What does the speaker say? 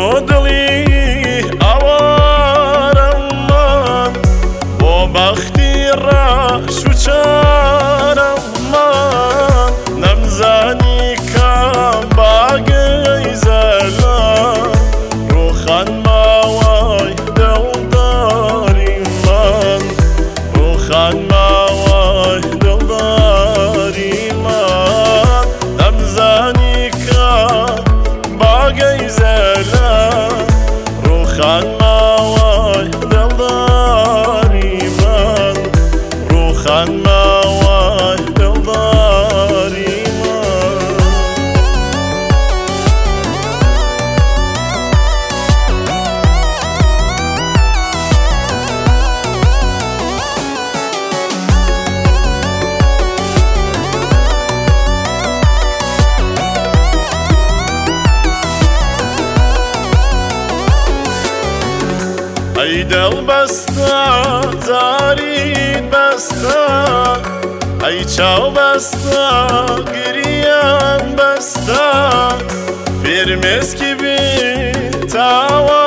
بۆ دڵی ئاوارم من بۆ بەختی ڕەش و چارم من نەمزانی کام باگەی زەلام ڕووخان ماوەی دڵداری من ڕووخان ماوەی دڵداری من نەمزانی کام باگەی زەلام ڕووخان ماوەی دڵداری من ڕووخان ماوەی دڵداری من ئەی دڵبەستە جاریت بەستە ئەی چاو بەستە گریان بەستە فێرمێسکی بی تاوە